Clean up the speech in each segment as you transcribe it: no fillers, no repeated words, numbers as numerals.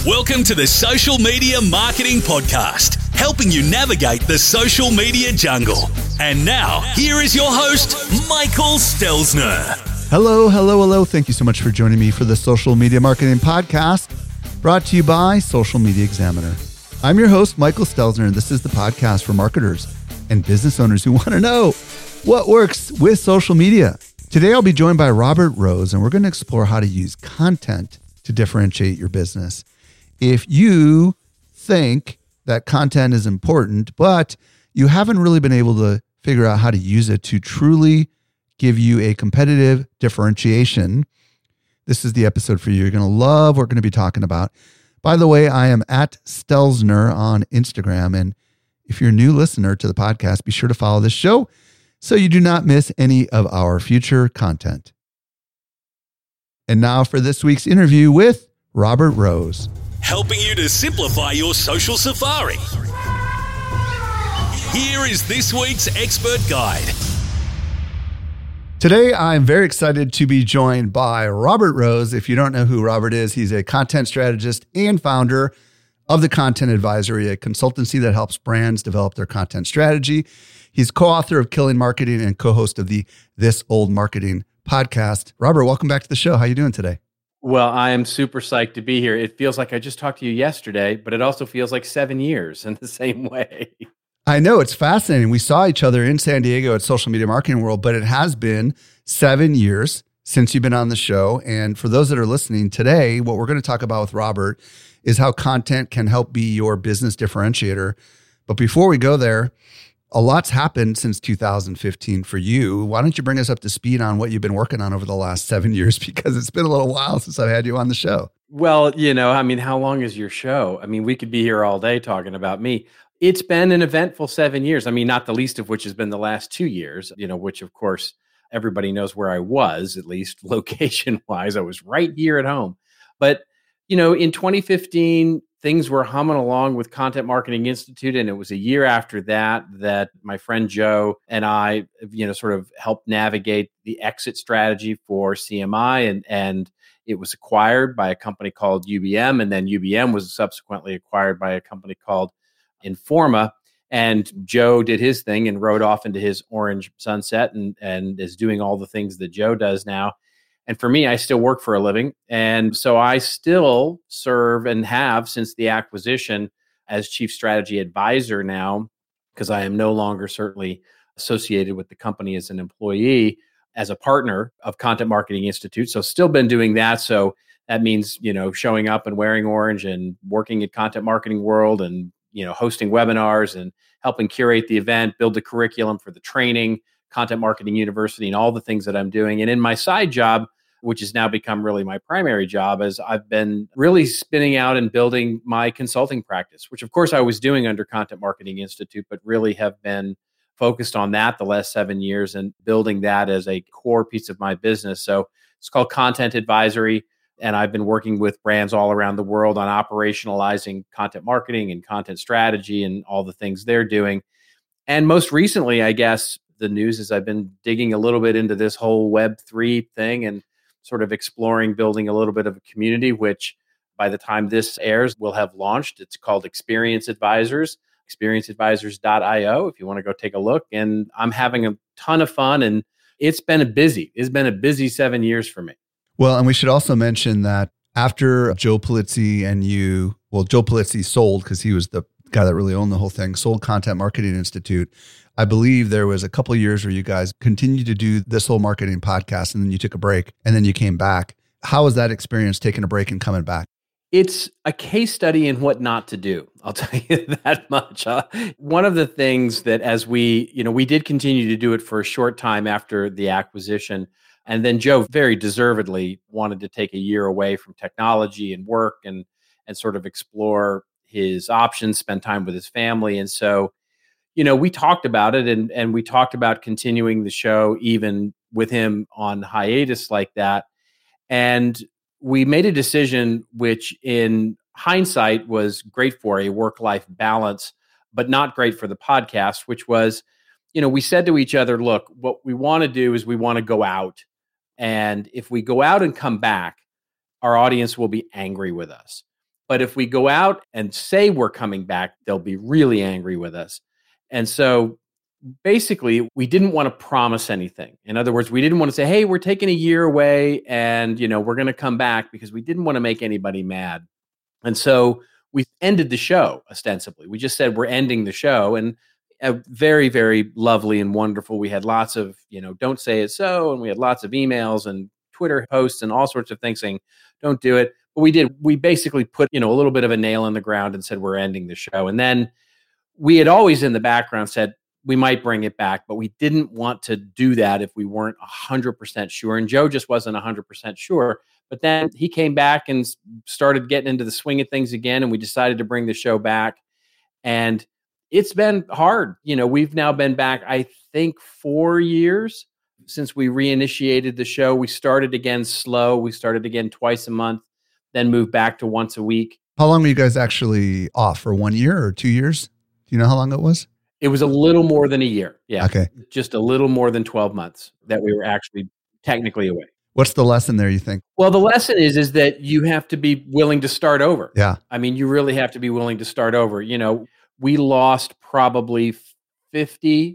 Welcome to the Social Media Marketing Podcast, helping you navigate the social media jungle. And now, here is your host, Michael Stelzner. Hello. Thank you so much for joining me for the Social Media Marketing Podcast, brought to you by Social Media Examiner. I'm your host, Michael Stelzner, and this is the podcast for marketers and business owners who want to know what works with social media. Today, I'll be joined by Robert Rose, and we're going to explore how to use content to differentiate your business. If you think that content is important, but you haven't really been able to figure out how to use it to truly give you a competitive differentiation, this is the episode for you. You're going to love what we're going to be talking about. By the way, I am at Stelzner on Instagram. And if you're a new listener to the podcast, be sure to follow this show so you do not miss any of our future content. And now for this week's interview with Robert Rose. Helping you to simplify your social safari. Here is this week's expert guide. Today, I'm very excited to be joined by Robert Rose. If you don't know who Robert is, he's a content strategist and founder of The Content Advisory, a consultancy that helps brands develop their content strategy. He's co-author of Killing Marketing and co-host of the This Old Marketing podcast. Robert, welcome back to the show. How are you doing today? Well, I am super psyched to be here. It feels like I just talked to you yesterday, but it also feels like 7 years in the same way. I know, it's fascinating. We saw each other in San Diego at Social Media Marketing World, but it has been 7 years since you've been on the show. And for those that are listening today, what we're going to talk about with Robert is how content can help be your business differentiator. But before we go there, a lot's happened since 2015 for you. Why don't you bring us up to speed on what you've been working on over the last 7 years? Because it's been a little while since I've had you on the show. Well, how long is your show? We could be here all day talking about me. It's been an eventful 7 years. Not the least of which has been the last 2 years, which of course, everybody knows where I was, at least location-wise. I was right here at home. But, in 2015, things were humming along with Content Marketing Institute. And it was a year after that my friend Joe and I, sort of helped navigate the exit strategy for CMI. And it was acquired by a company called UBM. And then UBM was subsequently acquired by a company called Informa. And Joe did his thing and rode off into his orange sunset and is doing all the things that Joe does now. And for me, I still work for a living. And so I still serve and have since the acquisition as chief strategy advisor now, because I am no longer certainly associated with the company as an employee, as a partner of Content Marketing Institute. So still been doing that. So that means, showing up and wearing orange and working at Content Marketing World and, hosting webinars and helping curate the event, build the curriculum for the training, Content Marketing University, and all the things that I'm doing. And in my side job, which has now become really my primary job, is I've been really spinning out and building my consulting practice, which of course I was doing under Content Marketing Institute, but really have been focused on that the last 7 years and building that as a core piece of my business. So it's called Content Advisory. And I've been working with brands all around the world on operationalizing content marketing and content strategy and all the things they're doing. And most recently, I guess, the news is I've been digging a little bit into this whole Web3 thing and sort of exploring building a little bit of a community, which by the time this airs, will have launched. It's called Experience Advisors, experienceadvisors.io, if you want to go take a look. And I'm having a ton of fun, and it's been a busy 7 years for me. Well, and we should also mention that after Joe Pulizzi and you, Joe Pulizzi sold, because he was the guy that really owned the whole thing, sold Content Marketing Institute. I believe there was a couple of years where you guys continued to do This Whole Marketing podcast, and then you took a break, and then you came back. How was that experience, taking a break and coming back? It's a case study in what not to do. I'll tell you that much. One of the things that as we did continue to do it for a short time after the acquisition, and then Joe very deservedly wanted to take a year away from technology and work and sort of explore his options, spend time with his family. And so, we talked about it and we talked about continuing the show even with him on hiatus like that. And we made a decision, which in hindsight was great for a work-life balance, but not great for the podcast, which was, we said to each other, look, what we want to do is we want to go out. And if we go out and come back, our audience will be angry with us. But if we go out and say we're coming back, they'll be really angry with us. And so basically, we didn't want to promise anything. In other words, we didn't want to say, hey, we're taking a year away and, we're going to come back, because we didn't want to make anybody mad. And so we ended the show, ostensibly. We just said we're ending the show. And very, very lovely and wonderful. We had lots of, don't say it so. And we had lots of emails and Twitter posts and all sorts of things saying, don't do it. But we did. We basically put, a little bit of a nail in the ground and said, we're ending the show. And then we had always in the background said, we might bring it back, but we didn't want to do that if we weren't 100% sure. And Joe just wasn't 100% sure. But then he came back and started getting into the swing of things again. And we decided to bring the show back. And it's been hard. We've now been back, I think, 4 years since we reinitiated the show. We started again slow. We started again twice a month, then moved back to once a week. How long were you guys actually off? For 1 year or 2 years? Do you know how long it was? It was a little more than a year. Yeah. Okay. Just a little more than 12 months that we were actually technically away. What's the lesson there, you think? Well, the lesson is that you have to be willing to start over. Yeah. I mean, you really have to be willing to start over. We lost probably 50%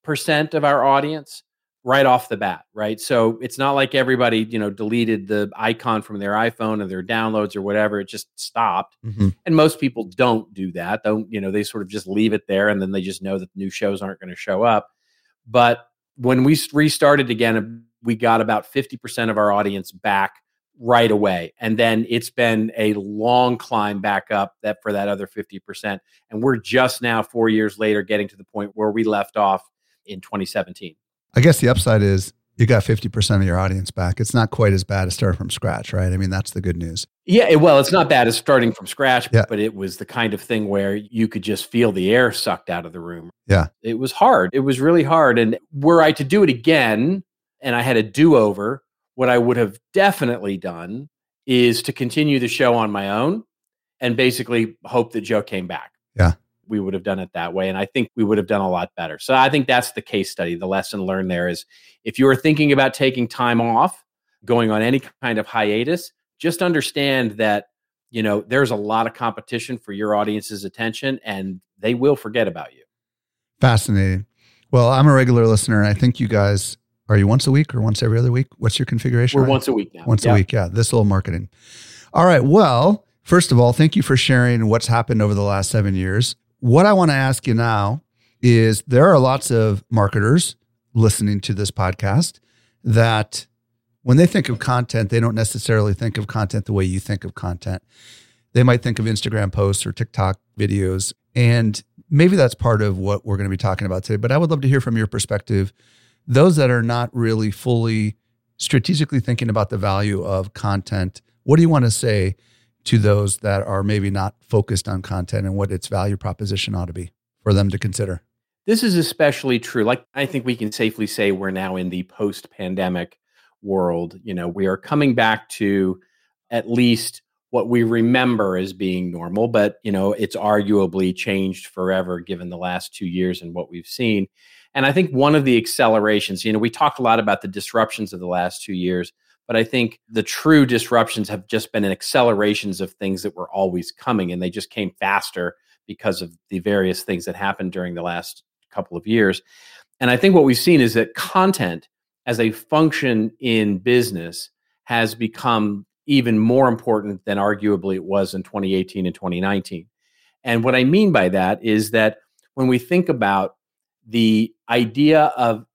of our audience right off the bat, right? So it's not like everybody, deleted the icon from their iPhone or their downloads or whatever. It just stopped. Mm-hmm. And most people don't do that. They sort of just leave it there, and then they just know that new shows aren't going to show up. But when we restarted again, we got about 50% of our audience back right away. And then it's been a long climb back up for that other 50%. And we're just now 4 years later getting to the point where we left off in 2017. I guess the upside is you got 50% of your audience back. It's not quite as bad as starting from scratch, right? I mean, that's the good news. Yeah, well, it's not bad as starting from scratch, but it was the kind of thing where you could just feel the air sucked out of the room. Yeah. It was hard. It was really hard. And were I to do it again and I had a do-over, what I would have definitely done is to continue the show on my own and basically hope that Joe came back. Yeah. We would have done it that way. And I think we would have done a lot better. So I think that's the case study. The lesson learned there is if you are thinking about taking time off, going on any kind of hiatus, just understand that, there's a lot of competition for your audience's attention and they will forget about you. Fascinating. Well, I'm a regular listener, and I think you guys, are you once a week or once every other week? What's your configuration? We're once a week now. Once a week, yeah. This little marketing. All right. Well, first of all, thank you for sharing what's happened over the last 7 years. What I want to ask you now is there are lots of marketers listening to this podcast that when they think of content, they don't necessarily think of content the way you think of content. They might think of Instagram posts or TikTok videos, and maybe that's part of what we're going to be talking about today. But I would love to hear from your perspective, those that are not really fully strategically thinking about the value of content. What do you want to say to those that are maybe not focused on content and what its value proposition ought to be for them to consider? This is especially true. Like, I think we can safely say we're now in the post-pandemic world. We are coming back to at least what we remember as being normal, but, it's arguably changed forever given the last 2 years and what we've seen. And I think one of the accelerations, we talked a lot about the disruptions of the last 2 years, but I think the true disruptions have just been accelerations of things that were always coming, and they just came faster because of the various things that happened during the last couple of years. And I think what we've seen is that content as a function in business has become even more important than arguably it was in 2018 and 2019. And what I mean by that is that when we think about the idea of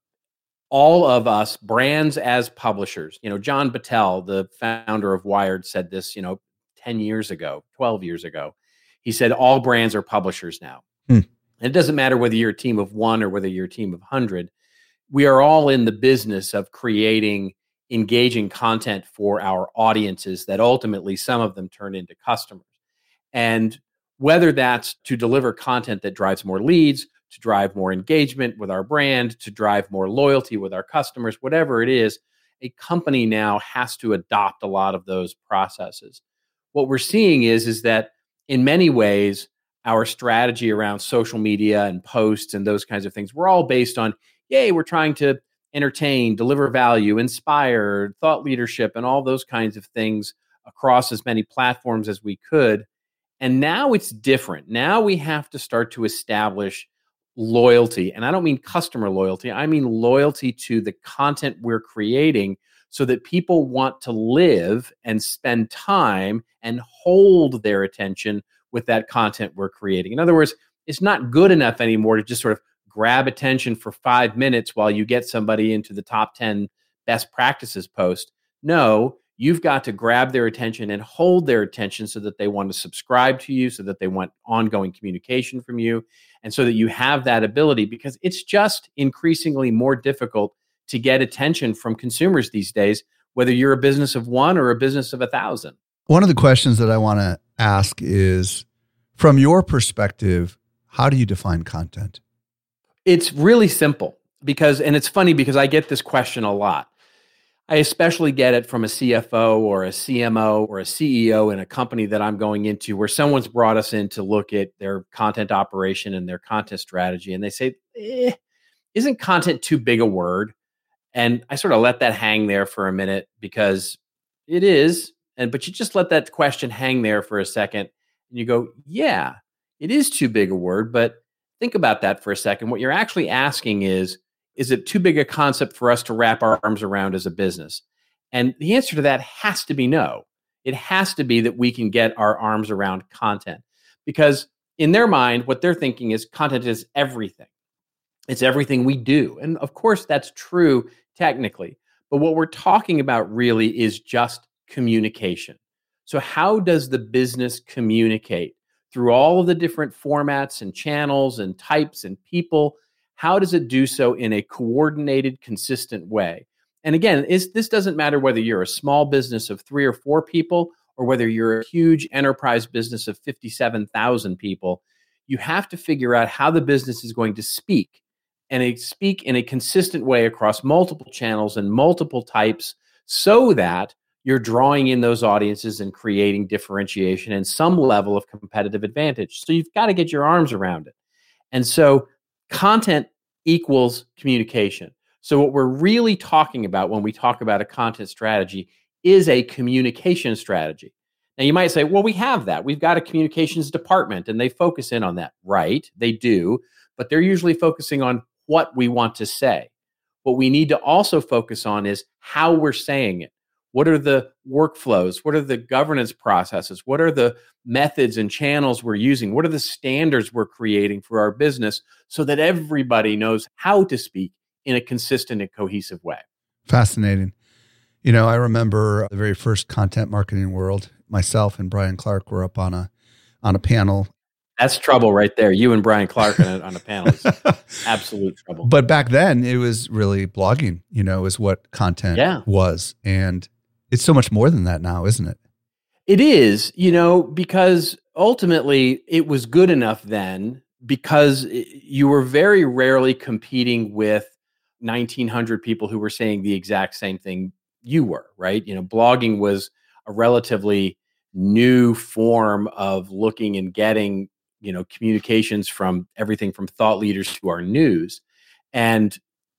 all of us brands as publishers, John Battelle, the founder of Wired, said this, 10 years ago, 12 years ago. He said, all brands are publishers now. And it doesn't matter whether you're a team of one or whether you're a team of 100. We are all in the business of creating engaging content for our audiences that ultimately some of them turn into customers. And whether that's to deliver content that drives more leads, to drive more engagement with our brand, to drive more loyalty with our customers, whatever it is, a company now has to adopt a lot of those processes. What we're seeing is that in many ways, our strategy around social media and posts and those kinds of things, we're all based on, yay, we're trying to entertain, deliver value, inspire, thought leadership, and all those kinds of things across as many platforms as we could. And now it's different. Now we have to start to establish loyalty. And I don't mean customer loyalty, I mean loyalty to the content we're creating so that people want to live and spend time and hold their attention with that content we're creating. In other words, it's not good enough anymore to just sort of grab attention for 5 minutes while you get somebody into the top 10 best practices post. No, you've got to grab their attention and hold their attention so that they want to subscribe to you, so that they want ongoing communication from you, and so that you have that ability, because it's just increasingly more difficult to get attention from consumers these days, whether you're a business of one or a business of 1,000. One of the questions that I want to ask is, from your perspective, how do you define content? It's really simple and it's funny because I get this question a lot. I especially get it from a CFO or a CMO or a CEO in a company that I'm going into where someone's brought us in to look at their content operation and their content strategy. And they say, isn't content too big a word? And I sort of let that hang there for a minute because it is. But you just let that question hang there for a second and you go, yeah, it is too big a word. But think about that for a second. What you're actually asking is it too big a concept for us to wrap our arms around as a business? And the answer to that has to be no. It has to be that we can get our arms around content, because in their mind, what they're thinking is content is everything. It's everything we do. And of course, that's true technically. But what we're talking about really is just communication. So how does the business communicate through all of the different formats and channels and types and people? How does it do so in a coordinated, consistent way? And again, this doesn't matter whether you're a small business of 3 or 4 people or whether you're a huge enterprise business of 57,000 people. You have to figure out how the business is going to speak, and they speak in a consistent way across multiple channels and multiple types so that you're drawing in those audiences and creating differentiation and some level of competitive advantage. So you've got to get your arms around it. And so content equals communication. So what we're really talking about when we talk about a content strategy is a communication strategy. Now you might say, well, we have that. We've got a communications department and they focus in on that. Right, they do, but they're usually focusing on what we want to say. What we need to also focus on is how we're saying it. What are the workflows? What are the governance processes? What are the methods and channels we're using? What are the standards we're creating for our business so that everybody knows how to speak in a consistent and cohesive way? Fascinating. You know, I remember the very first Content Marketing World. Myself and Brian Clark were up on a panel. That's trouble right there. You and Brian Clark on a panel is absolute trouble. But back then, it was really blogging, is what content was. And it's so much more than that now, isn't it? It is, because ultimately it was good enough then because you were very rarely competing with 1,900 people who were saying the exact same thing you were, right? Blogging was a relatively new form of looking and getting, communications from everything from thought leaders to our news. And,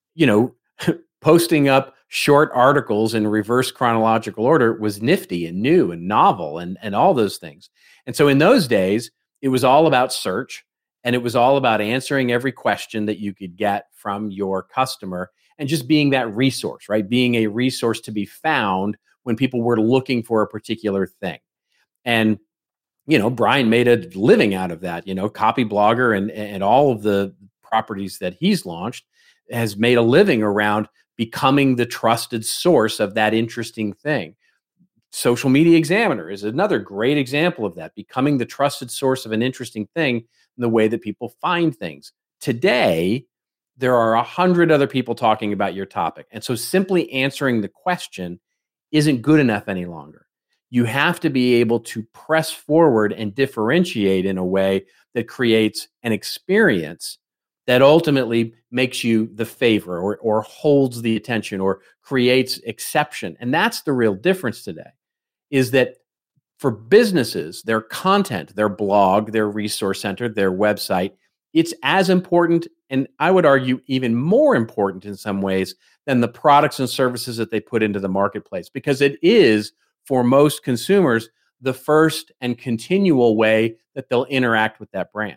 posting up short articles in reverse chronological order was nifty and new and novel and all those things. And so in those days, it was all about search, and it was all about answering every question that you could get from your customer and just being that resource, right? Being a resource to be found when people were looking for a particular thing. And, Brian made a living out of that, Copyblogger and all of the properties that he's launched has made a living around becoming the trusted source of that interesting thing. Social Media Examiner is another great example of that, becoming the trusted source of an interesting thing in the way that people find things. Today, there are 100 other people talking about your topic. And so simply answering the question isn't good enough any longer. You have to be able to press forward and differentiate in a way that creates an experience that ultimately makes you the favor or holds the attention or creates exception. And that's the real difference today, is that for businesses, their content, their blog, their resource center, their website, it's as important, and I would argue even more important in some ways than the products and services that they put into the marketplace, because it is, for most consumers, the first and continual way that they'll interact with that brand.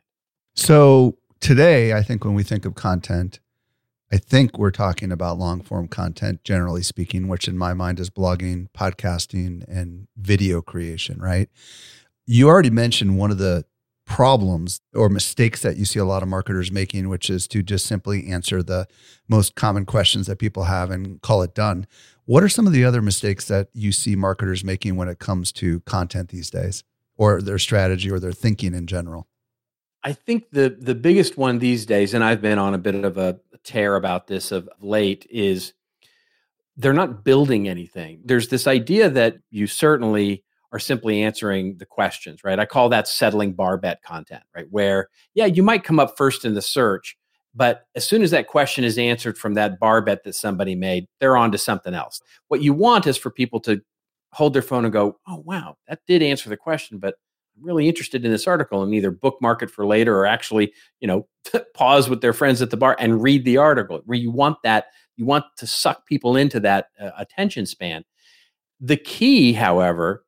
So today, I think when we think of content, I think we're talking about long form content, generally speaking, which in my mind is blogging, podcasting, and video creation, right? You already mentioned one of the problems or mistakes that you see a lot of marketers making, which is to just simply answer the most common questions that people have and call it done. What are some of the other mistakes that you see marketers making when it comes to content these days, or their strategy or their thinking in general? I think the biggest one these days, and I've been on a bit of a tear about this of late, is they're not building anything. There's this idea that you certainly are simply answering the questions, right? I call that settling bar bet content, right? Where, yeah, you might come up first in the search, but as soon as that question is answered from that bar bet that somebody made, they're on to something else. What you want is for people to hold their phone and go, oh, wow, that did answer the question, but I'm really interested in this article, and either bookmark it for later or actually, pause with their friends at the bar and read the article. Where you want that, you want to suck people into that attention span. The key, however,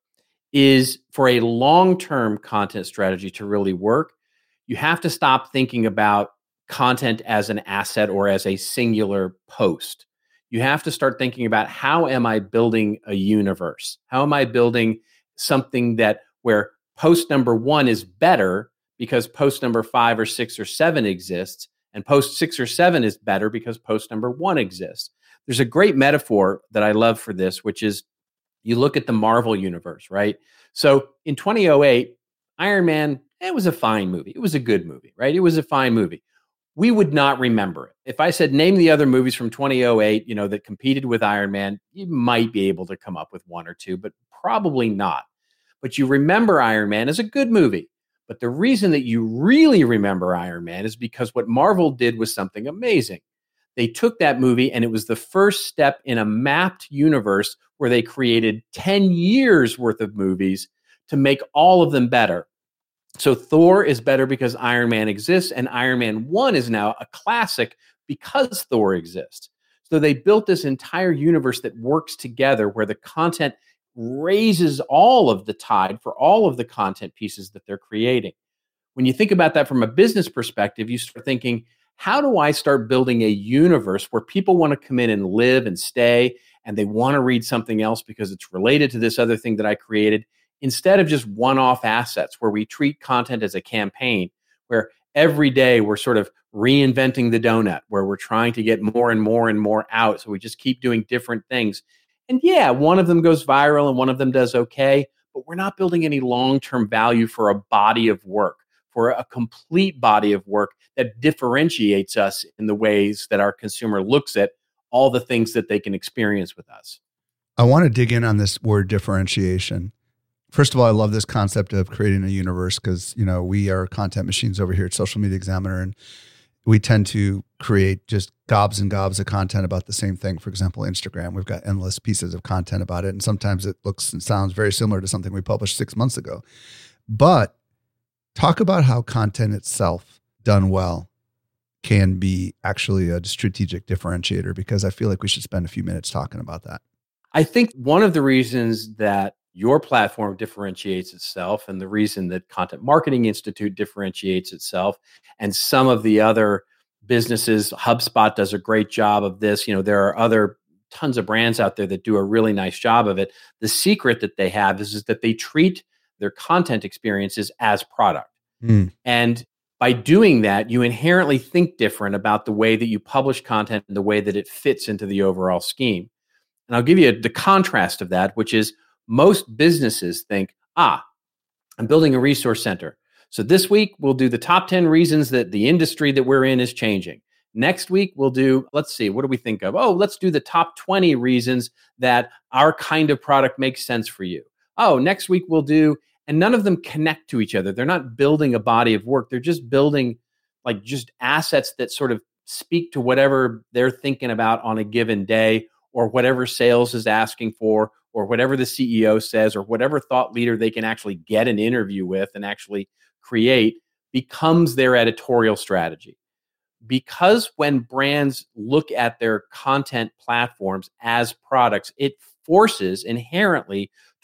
is for a long-term content strategy to really work, you have to stop thinking about content as an asset or as a singular post. You have to start thinking about, how am I building a universe? How am I building something where post number 1 is better because post number 5 or 6 or 7 exists, and post 6 or 7 is better because post number 1 exists. There's a great metaphor that I love for this, which is, you look at the Marvel universe, right? So in 2008, Iron Man, it was a fine movie. It was a good movie, right? It was a fine movie. We would not remember it. If I said, name the other movies from 2008, that competed with Iron Man, you might be able to come up with 1 or 2, but probably not. But you remember Iron Man as a good movie. But the reason that you really remember Iron Man is because what Marvel did was something amazing. They took that movie, and it was the first step in a mapped universe where they created 10 years worth of movies to make all of them better. So Thor is better because Iron Man exists, and Iron Man 1 is now a classic because Thor exists. So they built this entire universe that works together, where the content raises all of the tide for all of the content pieces that they're creating. When you think about that from a business perspective, you start thinking, how do I start building a universe where people want to come in and live and stay, and they want to read something else because it's related to this other thing that I created, instead of just one-off assets where we treat content as a campaign, where every day we're sort of reinventing the donut, where we're trying to get more and more and more out. So we just keep doing different things. And yeah, one of them goes viral and one of them does okay, but we're not building any long-term value for a body of work, for a complete body of work that differentiates us in the ways that our consumer looks at all the things that they can experience with us. I want to dig in on this word differentiation. First of all, I love this concept of creating a universe because, we are content machines over here at Social Media Examiner, and we tend to create just gobs and gobs of content about the same thing. For example, Instagram, we've got endless pieces of content about it. And sometimes it looks and sounds very similar to something we published 6 months ago. But talk about how content itself done well can be actually a strategic differentiator, because I feel like we should spend a few minutes talking about that. I think one of the reasons that your platform differentiates itself, and the reason that Content Marketing Institute differentiates itself, and some of the other businesses, HubSpot does a great job of this. There are other tons of brands out there that do a really nice job of it. The secret that they have is that they treat their content experiences as product. And by doing that, you inherently think different about the way that you publish content and the way that it fits into the overall scheme. And I'll give you the contrast of that, which is, most businesses think, I'm building a resource center. So this week we'll do the top 10 reasons that the industry that we're in is changing. Next week we'll do, let's see, what do we think of? Let's do the top 20 reasons that our kind of product makes sense for you. Next week we'll do, and none of them connect to each other. They're not building a body of work. They're just building just assets that sort of speak to whatever they're thinking about on a given day, or whatever sales is asking for, or whatever the CEO says, or whatever thought leader they can actually get an interview with and actually create, becomes their editorial strategy. Because when brands look at their content platforms as products, it forces inherently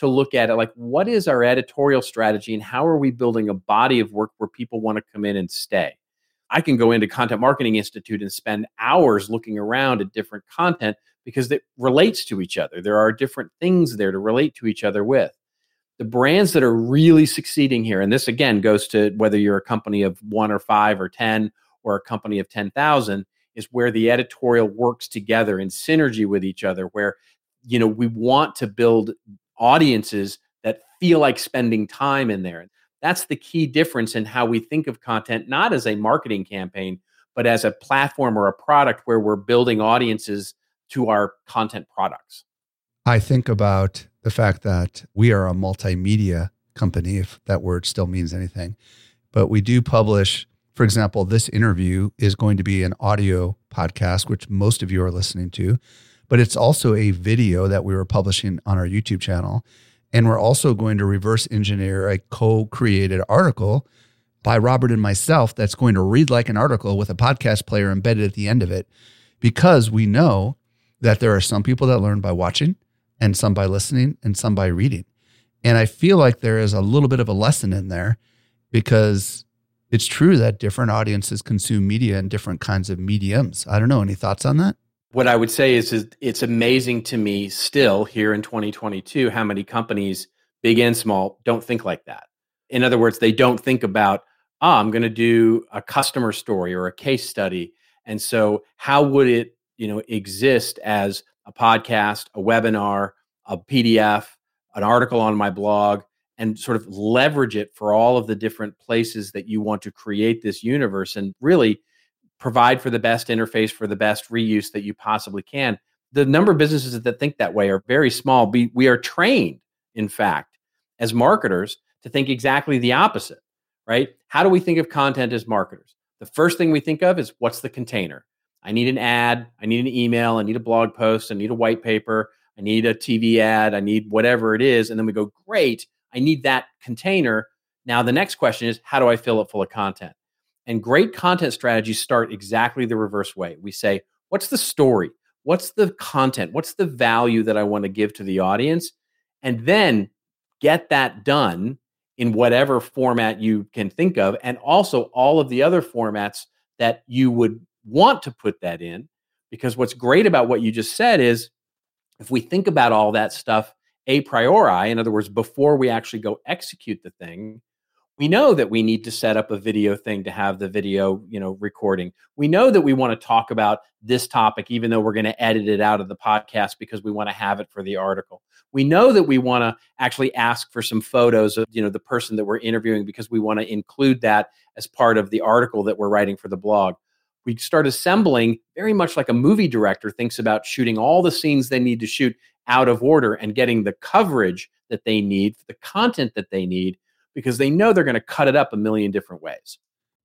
to look at it like, what is our editorial strategy and how are we building a body of work where people want to come in and stay? I can go into Content Marketing Institute and spend hours looking around at different content because it relates to each other. There are different things there to relate to each other with. The brands that are really succeeding here, and this again goes to whether you're a company of 1 or 5 or 10 or a company of 10,000, is where the editorial works together in synergy with each other, where we want to build audiences that feel like spending time in there. That's the key difference in how we think of content, not as a marketing campaign, but as a platform or a product where we're building audiences to our content products. I think about the fact that we are a multimedia company, if that word still means anything, but we do publish, for example, this interview is going to be an audio podcast, which most of you are listening to, but it's also a video that we were publishing on our YouTube channel. And we're also going to reverse engineer a co-created article by Robert and myself that's going to read like an article with a podcast player embedded at the end of it, because we know that there are some people that learn by watching and some by listening and some by reading. And I feel like there is a little bit of a lesson in there, because it's true that different audiences consume media in different kinds of mediums. I don't know. Any thoughts on that? What I would say is it's amazing to me still here in 2022 how many companies, big and small, don't think like that. In other words, they don't think about, I'm going to do a customer story or a case study. And so how would it exist as a podcast, a webinar, a PDF, an article on my blog, and sort of leverage it for all of the different places that you want to create this universe and really provide for the best interface, for the best reuse that you possibly can. The number of businesses that think that way are very small. We are trained, in fact, as marketers to think exactly the opposite, right? How do we think of content as marketers? The first thing we think of is, what's the container? I need an ad, I need an email, I need a blog post, I need a white paper, I need a TV ad, I need whatever it is. And then we go, great, I need that container. Now the next question is, how do I fill it full of content? And great content strategies start exactly the reverse way. We say, what's the story? What's the content? What's the value that I want to give to the audience? And then get that done in whatever format you can think of, and also all of the other formats that you would want to put that in. Because what's great about what you just said is, if we think about all that stuff a priori, in other words, before we actually go execute the thing, we know that we need to set up a video thing to have the video, recording. We know that we want to talk about this topic, even though we're going to edit it out of the podcast because we want to have it for the article. We know that we want to actually ask for some photos of, the person that we're interviewing because we want to include that as part of the article that we're writing for the blog. We start assembling very much like a movie director thinks about shooting all the scenes they need to shoot out of order and getting the coverage that they need, the content that they need, because they know they're going to cut it up a million different ways.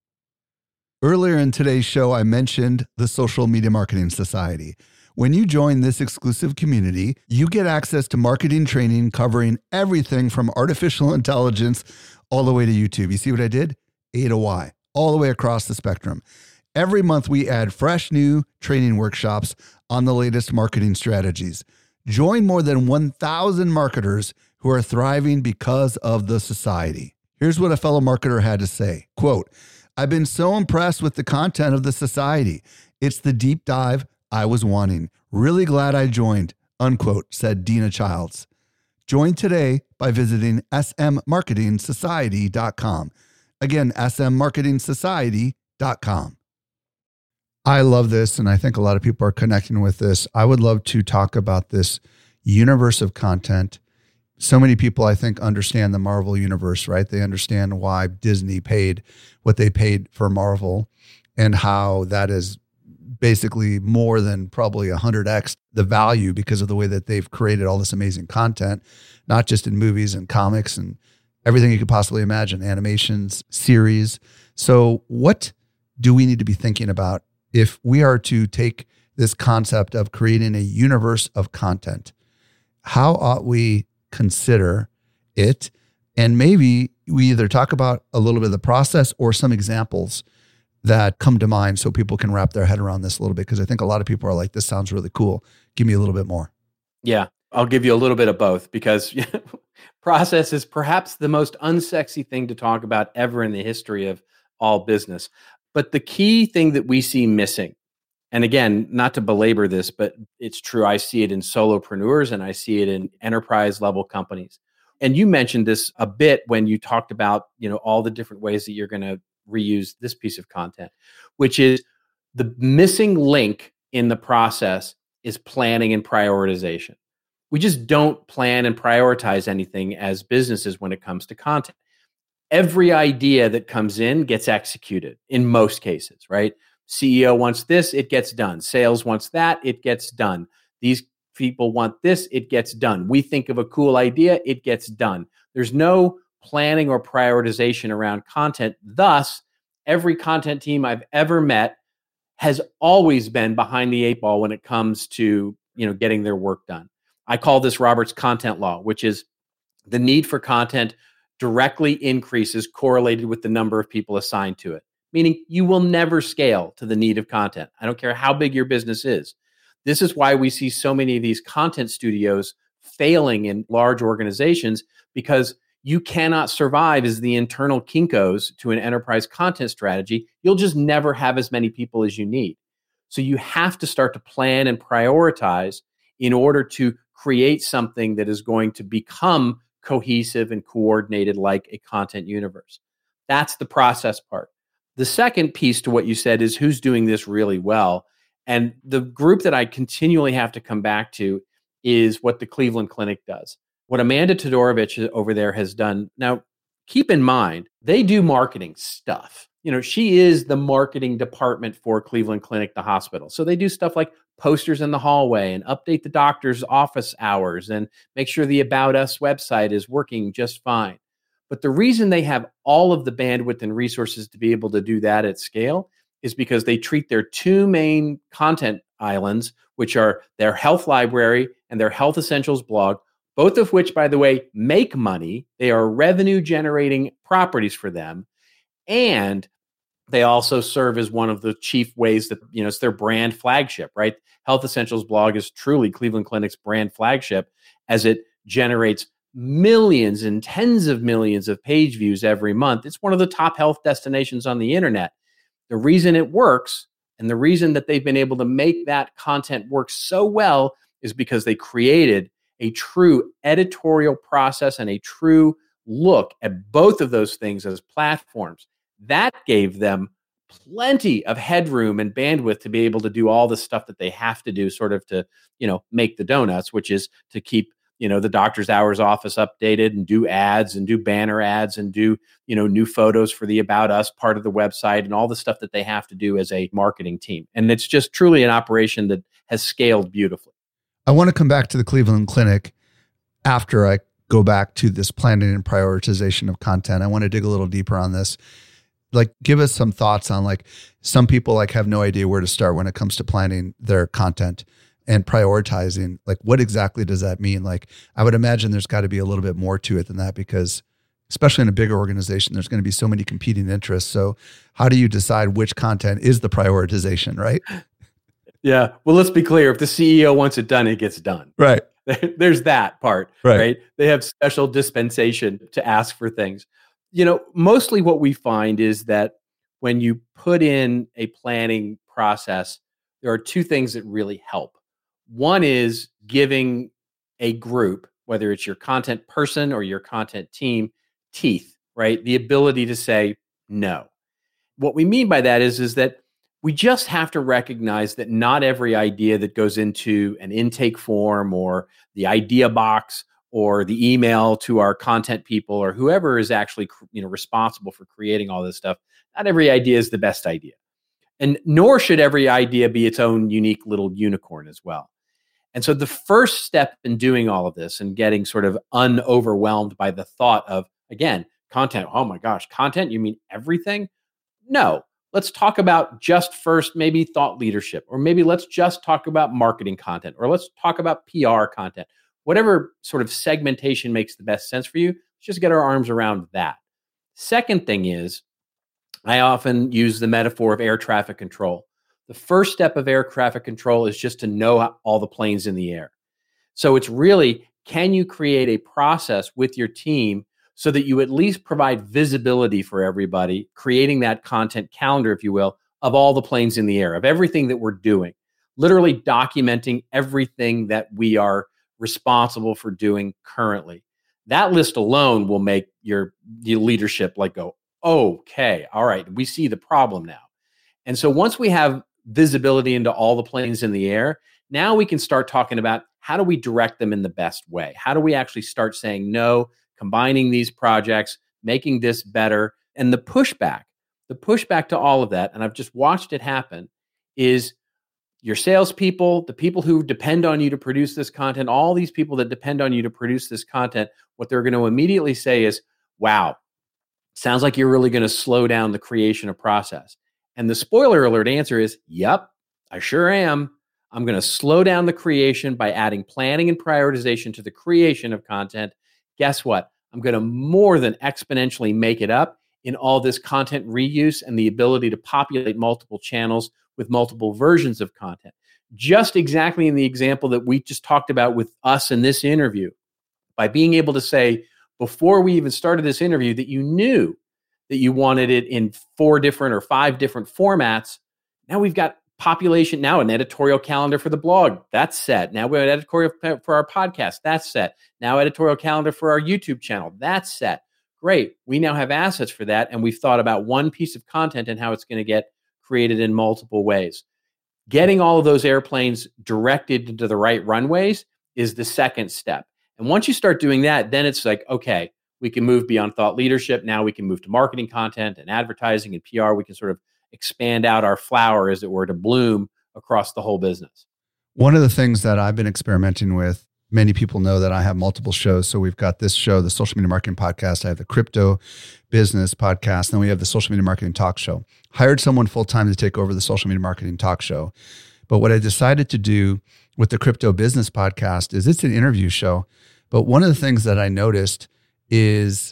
Earlier in today's show, I mentioned the Social Media Marketing Society. When you join this exclusive community, you get access to marketing training covering everything from artificial intelligence all the way to YouTube. You see what I did? A to Y, all the way across the spectrum. Every month, we add fresh new training workshops on the latest marketing strategies. Join more than 1,000 marketers who are thriving because of the society. Here's what a fellow marketer had to say. Quote, "I've been so impressed with the content of the society. It's the deep dive I was wanting. Really glad I joined," unquote, said Dina Childs. Join today by visiting smmarketingsociety.com. Again, smmarketingsociety.com. I love this, and I think a lot of people are connecting with this. I would love to talk about this universe of content. So many people, I think, understand the Marvel universe, right? They understand why Disney paid what they paid for Marvel and how that is basically more than probably 100x the value because of the way that they've created all this amazing content, not just in movies and comics and everything you could possibly imagine, animations, series. So what do we need to be thinking about if we are to take this concept of creating a universe of content? How ought we consider it? And maybe we either talk about a little bit of the process or some examples that come to mind so people can wrap their head around this a little bit, because I think a lot of people are like, this sounds really cool. Give me a little bit more. Yeah. I'll give you a little bit of both because process is perhaps the most unsexy thing to talk about ever in the history of all business. But the key thing that we see missing, and again, not to belabor this, but it's true. I see it in solopreneurs and I see it in enterprise level companies. And you mentioned this a bit when you talked about, all the different ways that you're going to reuse this piece of content, which is the missing link in the process is planning and prioritization. We just don't plan and prioritize anything as businesses when it comes to content. Every idea that comes in gets executed in most cases, right? CEO wants this, it gets done. Sales wants that, it gets done. These people want this, it gets done. We think of a cool idea, it gets done. There's no planning or prioritization around content. Thus, every content team I've ever met has always been behind the eight ball when it comes to, getting their work done. I call this Robert's content law, which is the need for content directly increases correlated with the number of people assigned to it, meaning you will never scale to the need of content. I don't care how big your business is. This is why we see so many of these content studios failing in large organizations, because you cannot survive as the internal Kinkos to an enterprise content strategy. You'll just never have as many people as you need. So you have to start to plan and prioritize in order to create something that is going to become cohesive and coordinated like a content universe. That's the process part. The second piece to what you said is who's doing this really well. And the group that I continually have to come back to is what the Cleveland Clinic does. What Amanda Todorovich over there has done. Now, keep in mind, they do marketing stuff. She is the marketing department for Cleveland Clinic, the hospital. So they do stuff like posters in the hallway and update the doctor's office hours and make sure the About Us website is working just fine. But the reason they have all of the bandwidth and resources to be able to do that at scale is because they treat their two main content islands, which are their health library and their health essentials blog, both of which, by the way, make money. They are revenue generating properties for them. And they also serve as one of the chief ways that, it's their brand flagship, right? Health Essentials blog is truly Cleveland Clinic's brand flagship, as it generates millions and tens of millions of page views every month. It's one of the top health destinations on the internet. The reason it works and the reason that they've been able to make that content work so well is because they created a true editorial process and a true look at both of those things as platforms. That gave them plenty of headroom and bandwidth to be able to do all the stuff that they have to do sort of to, make the donuts, which is to keep, the doctor's hours office updated and do ads and do banner ads and do, new photos for the About Us part of the website and all the stuff that they have to do as a marketing team. And it's just truly an operation that has scaled beautifully. I want to come back to the Cleveland Clinic after I go back to this planning and prioritization of content. I want to dig a little deeper on this. Give us some thoughts on some people have no idea where to start when it comes to planning their content and prioritizing. What exactly does that mean? I would imagine there's got to be a little bit more to it than that, because especially in a bigger organization, there's going to be so many competing interests. So how do you decide which content is the prioritization, right? Yeah. Well, let's be clear. If the CEO wants it done, it gets done. Right. There's that part, right? They have special dispensation to ask for things. Mostly what we find is that when you put in a planning process, there are two things that really help. One is giving a group, whether it's your content person or your content team, teeth, right? The ability to say no. What we mean by that is that we just have to recognize that not every idea that goes into an intake form or the idea box or the email to our content people or whoever is actually, responsible for creating all this stuff, not every idea is the best idea. And nor should every idea be its own unique little unicorn as well. And so the first step in doing all of this and getting sort of unoverwhelmed by the thought of, again, content, oh my gosh, content, you mean everything? No, let's talk about just first maybe thought leadership, or maybe let's just talk about marketing content, or let's talk about PR content. Whatever sort of segmentation makes the best sense for you, let's just get our arms around that. Second thing is, I often use the metaphor of air traffic control. The first step of air traffic control is just to know all the planes in the air. So it's really, can you create a process with your team so that you at least provide visibility for everybody, creating that content calendar, if you will, of all the planes in the air, of everything that we're doing, literally documenting everything that we are responsible for doing currently. That list alone will make your leadership like go, okay, all right, we see the problem now. And so once we have visibility into all the planes in the air, now we can start talking about how do we direct them in the best way? How do we actually start saying no, combining these projects, making this better? And the pushback to all of that, and I've just watched it happen, is your salespeople, the people who depend on you to produce this content, all these people that depend on you to produce this content, what they're going to immediately say is, wow, sounds like you're really going to slow down the creation of process. And the spoiler alert answer is, yep, I sure am. I'm going to slow down the creation by adding planning and prioritization to the creation of content. Guess what? I'm going to more than exponentially make it up in all this content reuse and the ability to populate multiple channels with multiple versions of content. Just exactly in the example that we just talked about with us in this interview, by being able to say, before we even started this interview, that you knew that you wanted it in 4 different or 5 different formats. Now we've got population, now an editorial calendar for the blog, that's set. Now we have an editorial for our podcast, that's set. Now editorial calendar for our YouTube channel, that's set. Great. We now have assets for that, and we've thought about one piece of content and how it's going to get created in multiple ways. Getting all of those airplanes directed into the right runways is the second step. And once you start doing that, then it's like, okay, we can move beyond thought leadership. Now we can move to marketing content and advertising and PR. We can sort of expand out our flower, as it were, to bloom across the whole business. One of the things that I've been experimenting with, many people know that I have multiple shows. So we've got this show, the Social Media Marketing Podcast. I have the Crypto Business Podcast. And then we have the Social Media Marketing Talk Show. Hired someone full-time to take over the Social Media Marketing Talk Show. But what I decided to do with the Crypto Business Podcast is it's an interview show. But one of the things that I noticed is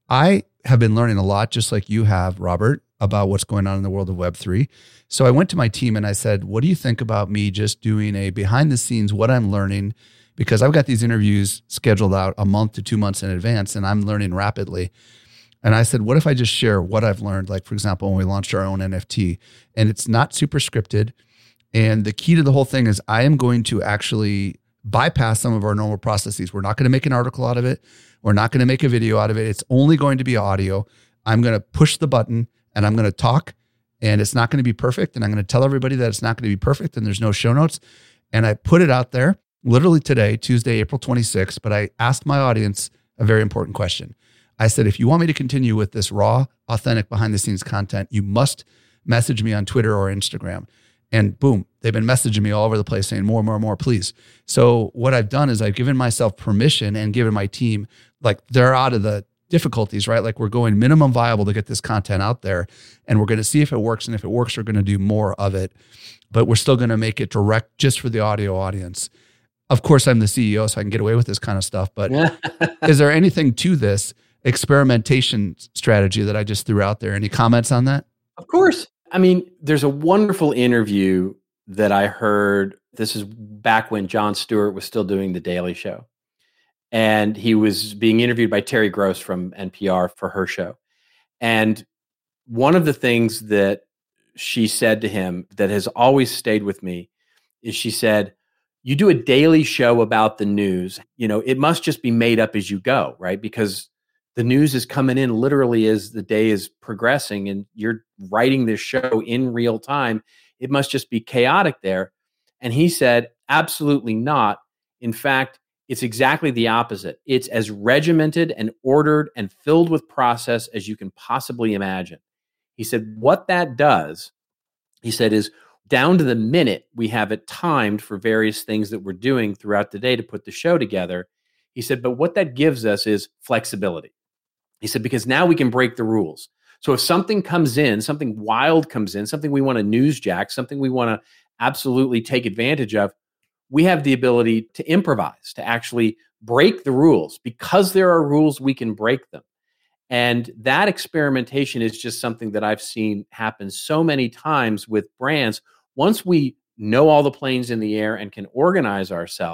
I have been learning a lot, just like you have, Robert, about what's going on in the world of Web3. So I went to my team and I said, what do you think about me just doing a behind the scenes, what I'm learning? Because I've got these interviews scheduled out a month to 2 months in advance and I'm learning rapidly. And I said, what if I just share what I've learned? Like, for example, when we launched our own NFT, and it's not super scripted. And the key to the whole thing is I am going to actually bypass some of our normal processes. We're not going to make an article out of it. We're not going to make a video out of it. It's only going to be audio. I'm going to push the button and I'm going to talk, and it's not going to be perfect. And I'm going to tell everybody that it's not going to be perfect and there's no show notes. And I put it out there literally today, Tuesday, April 26th. But I asked my audience a very important question. I said, if you want me to continue with this raw, authentic, behind the scenes content, you must message me on Twitter or Instagram. And boom, they've been messaging me all over the place saying more, please. So what I've done is I've given myself permission and given my team, like, they're out of the difficulties, right? Like, we're going minimum viable to get this content out there, and we're going to see if it works. And if it works, we're going to do more of it, but we're still going to make it direct just for the audio audience. Of course, I'm the CEO, so I can get away with this kind of stuff, but is there anything to this experimentation strategy that I just threw out there? Any comments on that? Of course. I mean, there's a wonderful interview that I heard. This is back when Jon Stewart was still doing The Daily Show. And he was being interviewed by Terry Gross from NPR for her show. And one of the things that she said to him that has always stayed with me is she said, you do a daily show about the news. You know, it must just be made up as you go, right? Because the news is coming in literally as the day is progressing and you're writing this show in real time. It must just be chaotic there. And he said, absolutely not. In fact, it's exactly the opposite. It's as regimented and ordered and filled with process as you can possibly imagine. He said, what that does, he said, is down to the minute we have it timed for various things that we're doing throughout the day to put the show together. He said, but what that gives us is flexibility. He said, because now we can break the rules. So if something comes in, something wild comes in, something we want to newsjack, something we want to absolutely take advantage of, we have the ability to improvise, to actually break the rules. Because there are rules, we can break them. And that experimentation is just something that I've seen happen so many times with brands. Once we know all the planes in the air and can organize ourselves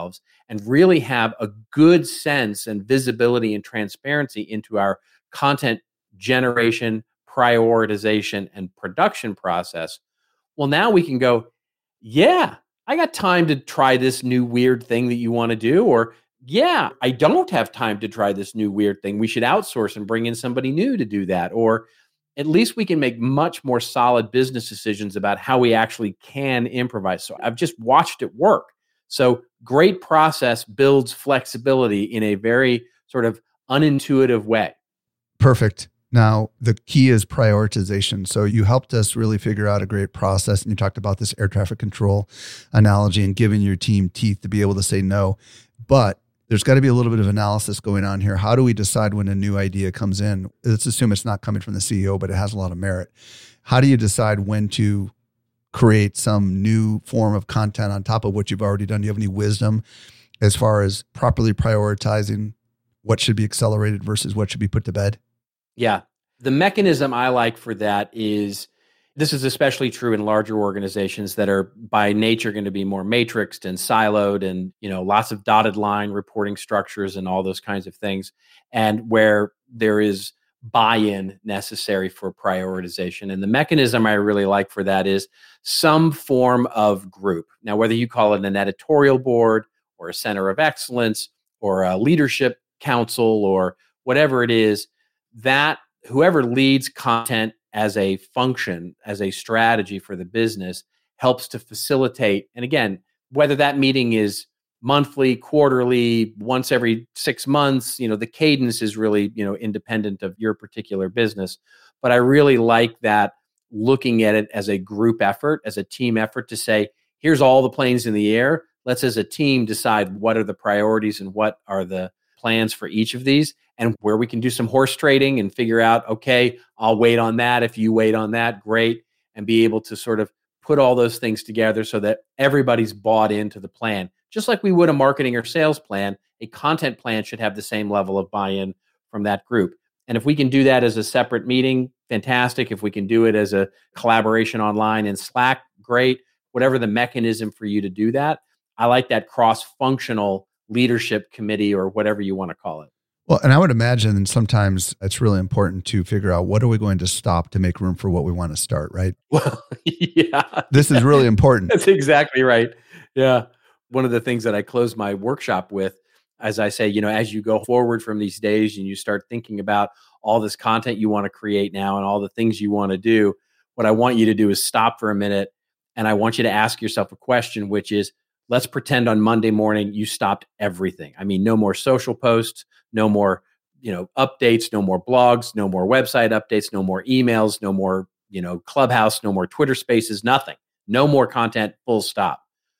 and really have a good sense and visibility and transparency into our content generation, prioritization, and production process, well, now we can go, yeah, I got time to try this new weird thing that you want to do. Or, yeah, I don't have time to try this new weird thing. We should outsource and bring in somebody new to do that. Or at least we can make much more solid business decisions about how we actually can improvise. So I've just watched it work. So great process builds flexibility in a very sort of unintuitive way. Perfect. Now, the key is prioritization. So you helped us really figure out a great process. And you talked about this air traffic control analogy and giving your team teeth to be able to say no. But there's got to be a little bit of analysis going on here. How do we decide when a new idea comes in? Let's assume it's not coming from the CEO, but it has a lot of merit. How do you decide when to create some new form of content on top of what you've already done? Do you have any wisdom as far as properly prioritizing what should be accelerated versus what should be put to bed? Yeah. The mechanism I like for that is, this is especially true in larger organizations that are by nature going to be more matrixed and siloed and, lots of dotted line reporting structures and all those kinds of things. And where there is buy-in necessary for prioritization. And the mechanism I really like for that is some form of group. Now, whether you call it an editorial board or a center of excellence or a leadership council or whatever it is, that whoever leads content as a function, as a strategy for the business, helps to facilitate. And again, whether that meeting is monthly, quarterly, once every 6 months, the cadence is really, independent of your particular business. But I really like that, looking at it as a group effort, as a team effort to say, here's all the planes in the air. Let's, as a team, decide what are the priorities and what are the plans for each of these, and where we can do some horse trading and figure out, okay, I'll wait on that. If you wait on that, great. And be able to sort of put all those things together so that everybody's bought into the plan. Just like we would a marketing or sales plan, a content plan should have the same level of buy-in from that group. And if we can do that as a separate meeting, fantastic. If we can do it as a collaboration online in Slack, great. Whatever the mechanism for you to do that, I like that cross-functional leadership committee or whatever you want to call it. Well, and I would imagine sometimes it's really important to figure out what are we going to stop to make room for what we want to start, right? Well, yeah. This is really important. That's exactly right. Yeah. One of the things that I close my workshop with, as I say, as you go forward from these days and you start thinking about all this content you want to create now and all the things you want to do, what I want you to do is stop for a minute. And I want you to ask yourself a question, which is, let's pretend on Monday morning you stopped everything. I mean, no more social posts, no more, updates, no more blogs, no more website updates, no more emails, no more, Clubhouse, no more Twitter Spaces, nothing. No more content, full stop.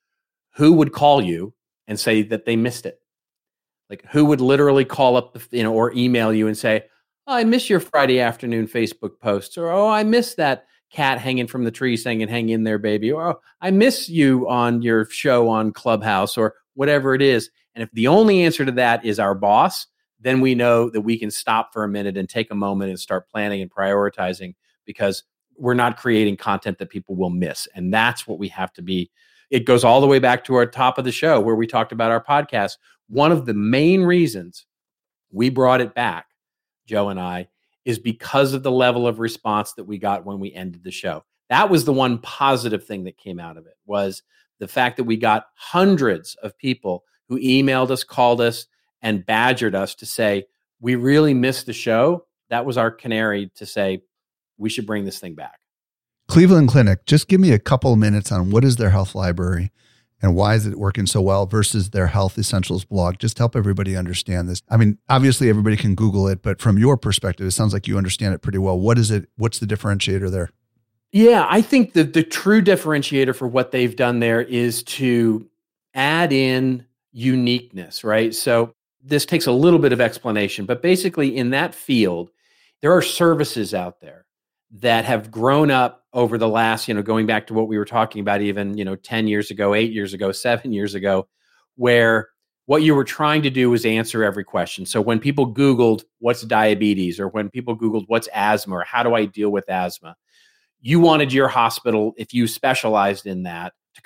Who would call you and say that they missed it? Like, who would literally call up, or email you and say, oh, I miss your Friday afternoon Facebook posts, or, oh, I miss that cat hanging from the tree saying, hang in there, baby. Or, oh, I miss you on your show on Clubhouse, or whatever it is. And if the only answer to that is our boss, then we know that we can stop for a minute and take a moment and start planning and prioritizing, because we're not creating content that people will miss. And that's what we have to be. It goes all the way back to our top of the show where we talked about our podcast. One of the main reasons we brought it back, Joe and I, is because of the level of response that we got when we ended the show. That was the one positive thing that came out of it, was the fact that we got hundreds of people who emailed us, called us, and badgered us to say, we really missed the show. That was our canary to say, we should bring this thing back. Cleveland Clinic, just give me a couple of minutes on what is their health library and why is it working so well versus their Health Essentials blog. Just help everybody understand this. I mean, obviously everybody can Google it, but from your perspective, it sounds like you understand it pretty well. What is it? What's the differentiator there? Yeah, I think that the true differentiator for what they've done there is to add in uniqueness, right? So this takes a little bit of explanation, but basically in that field, there are services out there that have grown up over the last, going back to what we were talking about even, 10 years ago, 8 years ago, 7 years ago, where what you were trying to do was answer every question. So when people Googled what's diabetes, or when people Googled what's asthma, or how do I deal with asthma, you wanted your hospital, if you specialized in that, to come up.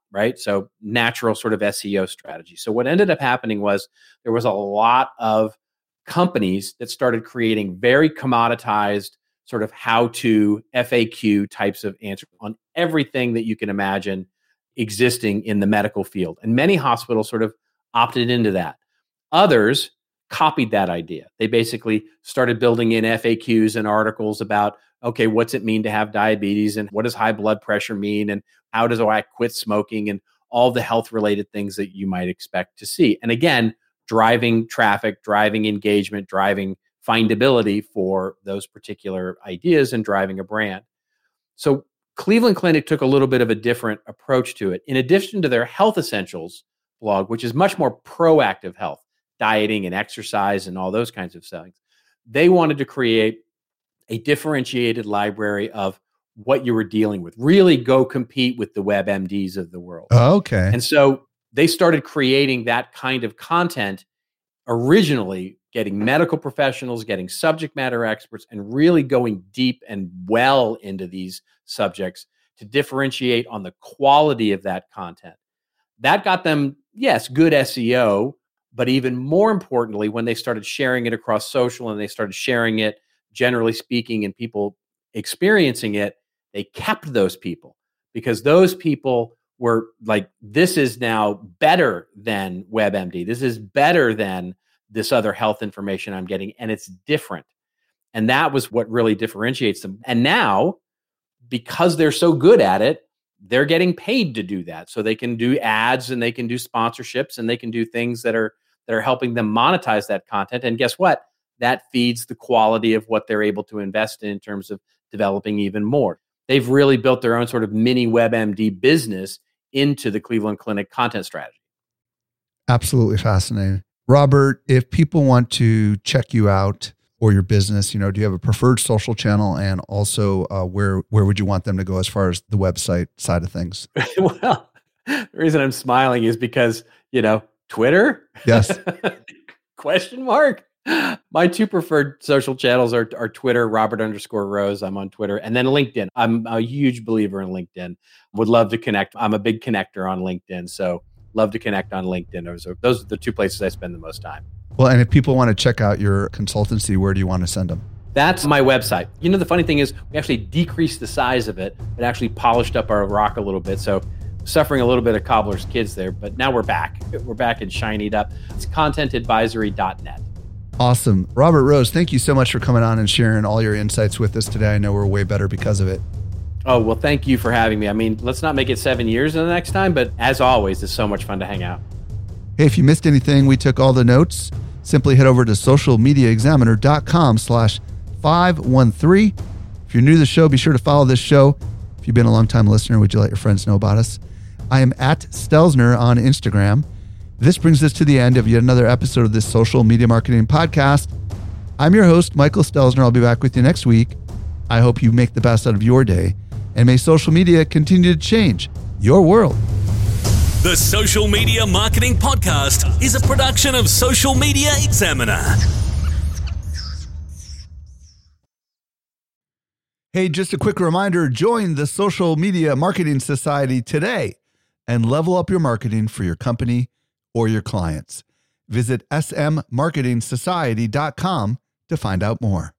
right? So natural sort of SEO strategy. So what ended up happening was there was a lot of companies that started creating very commoditized sort of how-to FAQ types of answers on everything that you can imagine existing in the medical field. And many hospitals sort of opted into that. Others copied that idea. They basically started building in FAQs and articles about, okay, what's it mean to have diabetes, and what does high blood pressure mean, and how does I quit smoking, and all the health related things that you might expect to see. And again, driving traffic, driving engagement, driving findability for those particular ideas and driving a brand. So Cleveland Clinic took a little bit of a different approach to it. In addition to their Health Essentials blog, which is much more proactive health, dieting and exercise and all those kinds of things, they wanted to create a differentiated library of what you were dealing with, really go compete with the WebMDs of the world. Okay. And so they started creating that kind of content, originally getting medical professionals, getting subject matter experts, and really going deep and well into these subjects to differentiate on the quality of that content. That got them, yes, good SEO, but even more importantly, when they started sharing it across social and they started sharing it, generally speaking, and people experiencing it, they kept those people, because those people were like, this is now better than WebMD. This is better than this other health information I'm getting, and it's different. And that was what really differentiates them. And now, because they're so good at it, they're getting paid to do that. So they can do ads, and they can do sponsorships, and they can do things that are helping them monetize that content. And guess what? That feeds the quality of what they're able to invest in terms of developing even more. They've really built their own sort of mini WebMD business into the Cleveland Clinic content strategy. Absolutely fascinating. Robert, if people want to check you out or your business, do you have a preferred social channel, and also where would you want them to go as far as the website side of things? Well, the reason I'm smiling is because, Twitter? Yes. Question mark. My two preferred social channels are Twitter, Robert_Rose. I'm on Twitter, and then LinkedIn. I'm a huge believer in LinkedIn. Would love to connect. I'm a big connector on LinkedIn, so love to connect on LinkedIn. Those are the two places I spend the most time. Well, and if people want to check out your consultancy, where do you want to send them? That's my website. The funny thing is we actually decreased the size of it, but actually polished up our rock a little bit. So suffering a little bit of cobbler's kids there, but now we're back. We're back and shinied up. It's contentadvisory.net. Awesome. Robert Rose, thank you so much for coming on and sharing all your insights with us today. I know we're way better because of it. Oh, well, thank you for having me. I mean, let's not make it 7 years the next time, but as always, it's so much fun to hang out. Hey, if you missed anything, we took all the notes. Simply head over to socialmediaexaminer.com/513. If you're new to the show, be sure to follow this show. If you've been a long-time listener, would you let your friends know about us? I am at Stelzner on Instagram. This brings us to the end of yet another episode of this Social Media Marketing Podcast. I'm your host, Michael Stelzner. I'll be back with you next week. I hope you make the best out of your day, and may social media continue to change your world. The Social Media Marketing Podcast is a production of Social Media Examiner. Hey, just a quick reminder, join the Social Media Marketing Society today and level up your marketing for your company or your clients. Visit smmarketingsociety.com to find out more.